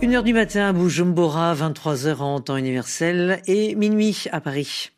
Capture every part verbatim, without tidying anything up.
une heure du matin à Bujumbura, vingt-trois heures en temps universel et minuit à Paris.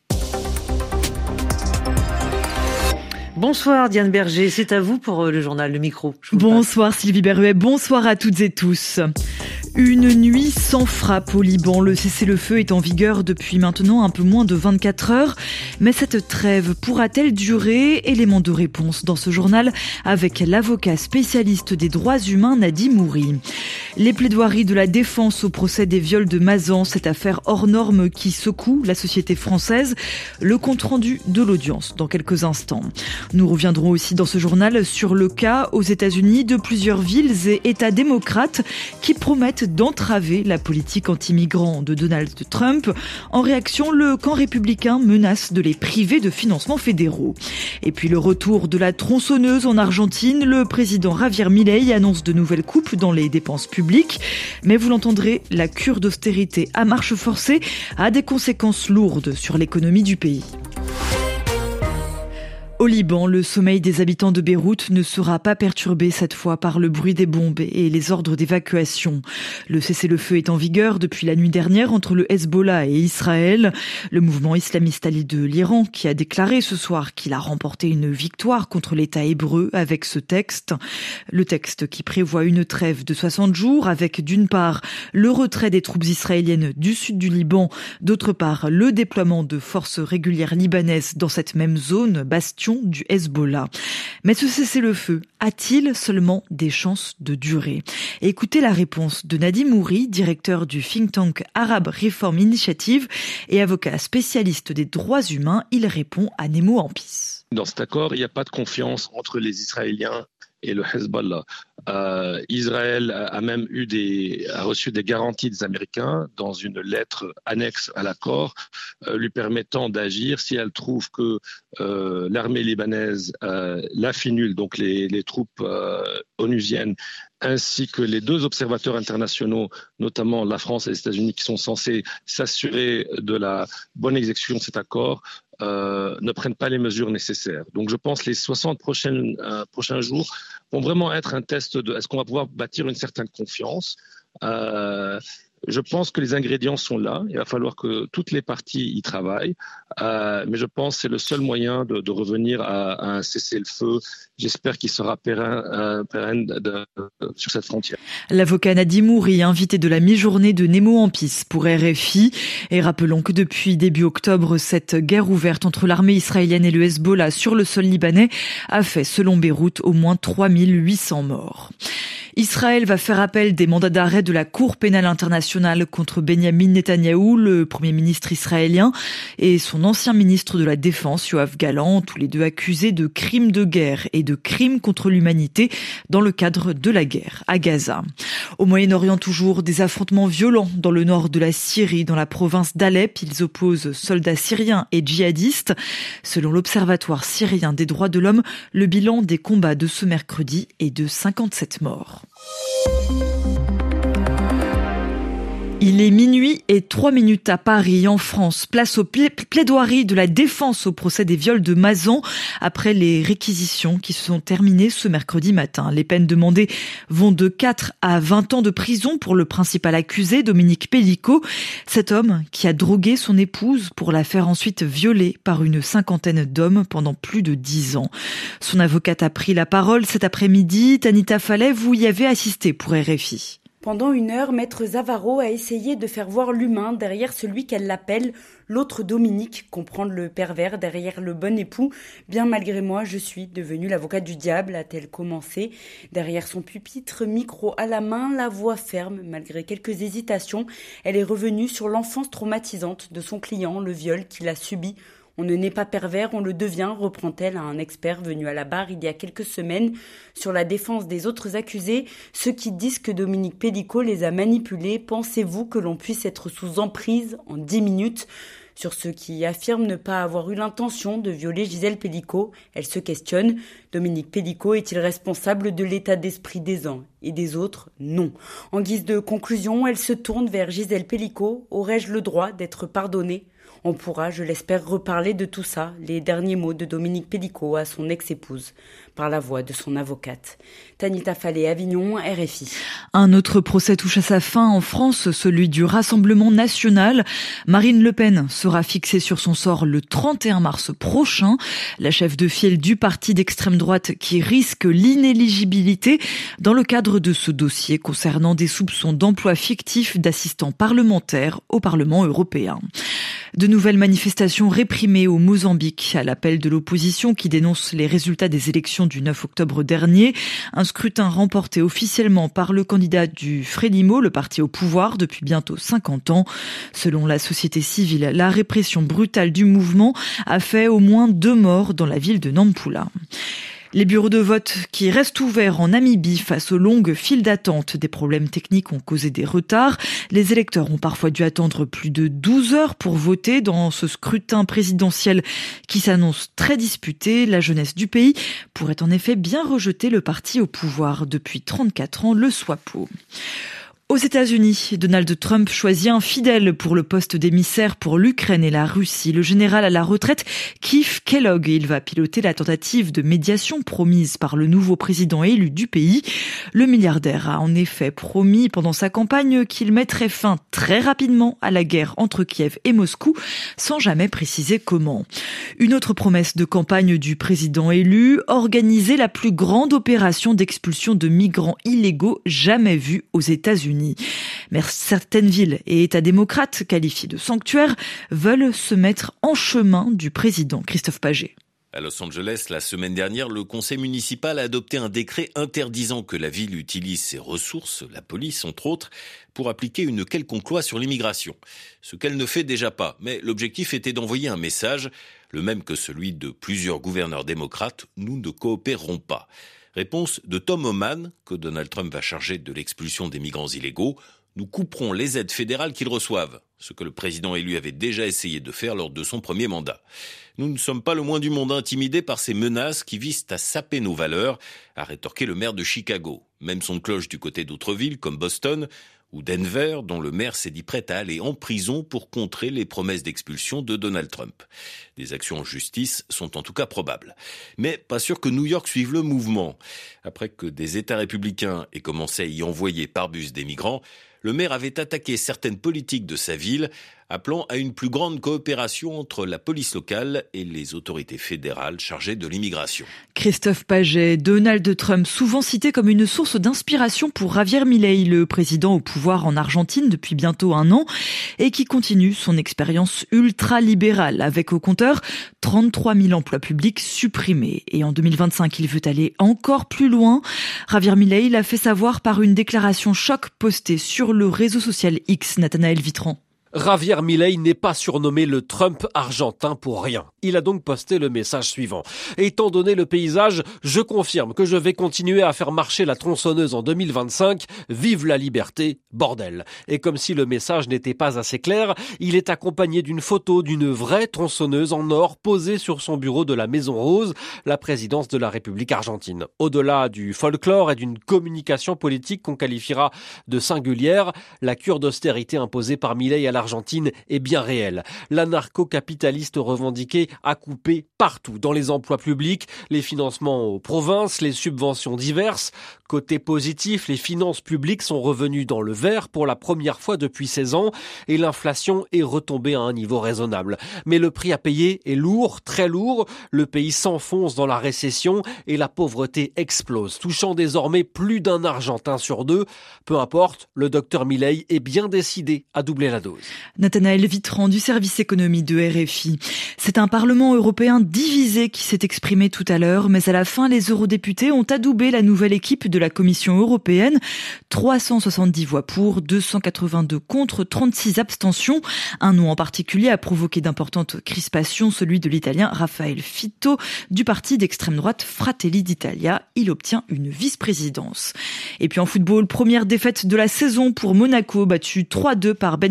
Bonsoir Diane Berger, c'est à vous pour le journal, le micro. Bonsoir Sylvie Berruet, bonsoir à toutes et tous. Une nuit sans frappe au Liban. Le cessez-le-feu est en vigueur depuis maintenant un peu moins de vingt-quatre heures. Mais cette trêve pourra-t-elle durer ? Élément de réponse dans ce journal avec l'avocat spécialiste des droits humains Nadim Mouri. Les plaidoiries de la défense au procès des viols de Mazan, cette affaire hors norme qui secoue la société française. Le compte-rendu de l'audience dans quelques instants. Nous reviendrons aussi dans ce journal sur le cas aux États-Unis de plusieurs villes et États démocrates qui promettent d'entraver la politique anti-migrants de Donald Trump. En réaction, le camp républicain menace de les priver de financements fédéraux. Et puis le retour de la tronçonneuse en Argentine, le président Javier Milei annonce de nouvelles coupes dans les dépenses publiques. Mais vous l'entendrez, la cure d'austérité à marche forcée a des conséquences lourdes sur l'économie du pays. Au Liban, le sommeil des habitants de Beyrouth ne sera pas perturbé cette fois par le bruit des bombes et les ordres d'évacuation. Le cessez-le-feu est en vigueur depuis la nuit dernière entre le Hezbollah et Israël. Le mouvement islamiste Ali de l'Iran qui a déclaré ce soir qu'il a remporté une victoire contre l'État hébreu avec ce texte. Le texte qui prévoit une trêve de soixante jours avec d'une part le retrait des troupes israéliennes du sud du Liban, d'autre part le déploiement de forces régulières libanaises dans cette même zone, bastion du Hezbollah. Mais ce cessez-le-feu a-t-il seulement des chances de durer ? Écoutez la réponse de Nadim Mouri, directeur du think tank Arab Reform Initiative et avocat spécialiste des droits humains. Il répond à Nemo Ampis. Dans cet accord, il n'y a pas de confiance entre les Israéliens et le Hezbollah. Euh, Israël a même eu des, a reçu des garanties des Américains dans une lettre annexe à l'accord, euh, lui permettant d'agir si elle trouve que euh, l'armée libanaise, euh, la FINUL, donc les, les troupes euh, onusiennes, ainsi que les deux observateurs internationaux, notamment la France et les États-Unis, qui sont censés s'assurer de la bonne exécution de cet accord, euh, ne prennent pas les mesures nécessaires. Donc je pense que les soixante prochaines, euh, prochains jours vont vraiment être un test de est-ce qu'on va pouvoir bâtir une certaine confiance. Euh, Je pense que les ingrédients sont là. Il va falloir que toutes les parties y travaillent. Euh, mais je pense que c'est le seul moyen de, de revenir à, à un cessez-le-feu. J'espère qu'il sera pérenne, euh, pérenne de, de, de, sur cette frontière. L'avocat Nadim Mouri, invité de la mi-journée de Nemo Ampis pour R F I. Et rappelons que depuis début octobre, cette guerre ouverte entre l'armée israélienne et le Hezbollah sur le sol libanais a fait, selon Beyrouth, au moins trois mille huit cents morts. Israël va faire appel des mandats d'arrêt de la Cour pénale internationale contre Benyamin Netanyahou, le premier ministre israélien, et son ancien ministre de la Défense, Yoav Gallant, tous les deux accusés de crimes de guerre et de crimes contre l'humanité dans le cadre de la guerre à Gaza. Au Moyen-Orient, toujours des affrontements violents dans le nord de la Syrie, dans la province d'Alep. Ils opposent soldats syriens et djihadistes. Selon l'Observatoire syrien des droits de l'homme, le bilan des combats de ce mercredi est de cinquante-sept morts. Il est minuit et trois minutes à Paris, en France. Place aux pla- plaidoiries de la défense au procès des viols de Mazan après les réquisitions qui se sont terminées ce mercredi matin. Les peines demandées vont de quatre à vingt ans de prison pour le principal accusé, Dominique Pellicot. Cet homme qui a drogué son épouse pour la faire ensuite violer par une cinquantaine d'hommes pendant plus de dix ans. Son avocate a pris la parole cet après-midi. Tanita Fallet, vous y avez assisté pour R F I. Pendant une heure, Maître Zavaro a essayé de faire voir l'humain derrière celui qu'elle l'appelle l'autre Dominique, comprendre le pervers derrière le bon époux. Bien malgré moi, je suis devenue l'avocate du diable, a-t-elle commencé. Derrière son pupitre, micro à la main, la voix ferme. Malgré quelques hésitations, elle est revenue sur l'enfance traumatisante de son client, le viol qu'il a subi. On ne naît pas pervers, on le devient, reprend-elle à un expert venu à la barre il y a quelques semaines. Sur la défense des autres accusés, ceux qui disent que Dominique Pellicot les a manipulés, pensez-vous que l'on puisse être sous emprise en dix minutes ? Sur ceux qui affirment ne pas avoir eu l'intention de violer Gisèle Pellicot, elle se questionne. Dominique Pellicot est-il responsable de l'état d'esprit des uns et des autres ? Non. En guise de conclusion, elle se tourne vers Gisèle Pellicot. Aurais-je le droit d'être pardonnée ? On pourra, je l'espère, reparler de tout ça, les derniers mots de Dominique Pellicot à son ex-épouse, par la voix de son avocate. Tanita Fallet, Avignon, R F I. Un autre procès touche à sa fin en France, celui du Rassemblement national. Marine Le Pen sera fixée sur son sort le trente et un mars prochain. La chef de file du parti d'extrême droite qui risque l'inéligibilité dans le cadre de ce dossier concernant des soupçons d'emploi fictif d'assistants parlementaires au Parlement européen. De nouvelles manifestations réprimées au Mozambique à l'appel de l'opposition qui dénonce les résultats des élections du neuf octobre dernier. Un scrutin remporté officiellement par le candidat du Frelimo, le parti au pouvoir depuis bientôt cinquante ans. Selon la société civile, la répression brutale du mouvement a fait au moins deux morts dans la ville de Nampula. Les bureaux de vote qui restent ouverts en Namibie face aux longues files d'attente. Des problèmes techniques ont causé des retards. Les électeurs ont parfois dû attendre plus de douze heures pour voter dans ce scrutin présidentiel qui s'annonce très disputé. La jeunesse du pays pourrait en effet bien rejeter le parti au pouvoir depuis trente-quatre ans, le SWAPO. Aux États-Unis, Donald Trump choisit un fidèle pour le poste d'émissaire pour l'Ukraine et la Russie. Le général à la retraite, Keith Kellogg, il va piloter la tentative de médiation promise par le nouveau président élu du pays. Le milliardaire a en effet promis pendant sa campagne qu'il mettrait fin très rapidement à la guerre entre Kiev et Moscou, sans jamais préciser comment. Une autre promesse de campagne du président élu, organiser la plus grande opération d'expulsion de migrants illégaux jamais vue aux États-Unis. Mais certaines villes et États démocrates, qualifiés de sanctuaires, veulent se mettre en chemin du président. Christophe Paget. À Los Angeles, la semaine dernière, le conseil municipal a adopté un décret interdisant que la ville utilise ses ressources, la police entre autres, pour appliquer une quelconque loi sur l'immigration. Ce qu'elle ne fait déjà pas, mais l'objectif était d'envoyer un message, le même que celui de plusieurs gouverneurs démocrates, nous ne coopérerons pas. Réponse de Tom Homan, que Donald Trump va charger de l'expulsion des migrants illégaux. Nous couperons les aides fédérales qu'ils reçoivent, ce que le président élu avait déjà essayé de faire lors de son premier mandat. Nous ne sommes pas le moins du monde intimidés par ces menaces qui visent à saper nos valeurs, a rétorqué le maire de Chicago. Même son de cloche du côté d'autres villes comme Boston ou Denver, dont le maire s'est dit prêt à aller en prison pour contrer les promesses d'expulsion de Donald Trump. Des actions en justice sont en tout cas probables. Mais pas sûr que New York suive le mouvement. Après que des États républicains aient commencé à y envoyer par bus des migrants, le maire avait attaqué certaines politiques de sa ville, appelant à une plus grande coopération entre la police locale et les autorités fédérales chargées de l'immigration. Christophe Paget, Donald Trump, souvent cité comme une source d'inspiration pour Javier Milei, le président au pouvoir en Argentine depuis bientôt un an, et qui continue son expérience ultra-libérale, avec au compteur trente-trois mille emplois publics supprimés. Et en deux mille vingt-cinq, il veut aller encore plus loin. Javier Milei l'a fait savoir par une déclaration choc postée sur le réseau social X, Nathanaël Vitran. Javier Milei n'est pas surnommé le Trump argentin pour rien. Il a donc posté le message suivant. Étant donné le paysage, je confirme que je vais continuer à faire marcher la tronçonneuse en deux mille vingt-cinq. Vive la liberté, bordel. Et comme si le message n'était pas assez clair, il est accompagné d'une photo d'une vraie tronçonneuse en or posée sur son bureau de la Maison Rose, la présidence de la République argentine. Au-delà du folklore et d'une communication politique qu'on qualifiera de singulière, la cure d'austérité imposée par Milei à l'Argentine est bien réelle. L'anarcho-capitaliste revendiqué a coupé partout, dans les emplois publics, les financements aux provinces, les subventions diverses. Côté positif, les finances publiques sont revenues dans le vert pour la première fois depuis seize ans et l'inflation est retombée à un niveau raisonnable. Mais le prix à payer est lourd, très lourd. Le pays s'enfonce dans la récession et la pauvreté explose, touchant désormais plus d'un Argentin sur deux. Peu importe, le docteur Milei est bien décidé à doubler la dose. Nathanaël Vitran du service économie de R F I. C'est un Parlement européen divisé qui s'est exprimé tout à l'heure, mais à la fin, les eurodéputés ont adoubé la nouvelle équipe de la Commission européenne. trois cent soixante-dix voix pour, deux cent quatre-vingt-deux contre, trente-six abstentions. Un nom en particulier a provoqué d'importantes crispations, celui de l'Italien Raffaele Fitto du parti d'extrême droite Fratelli d'Italia. Il obtient une vice-présidence. Et puis en football, première défaite de la saison pour Monaco, battu trois deux par Benfica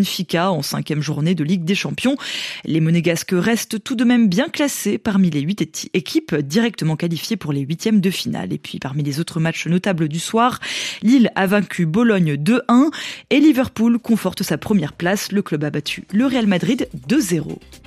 Barça en cinquième journée de Ligue des Champions. Les Monégasques restent tout de même bien classés parmi les huit équipes directement qualifiées pour les huitièmes de finale. Et puis parmi les autres matchs notables du soir, Lille a vaincu Bologne deux un et Liverpool conforte sa première place. Le club a battu le Real Madrid deux zéro.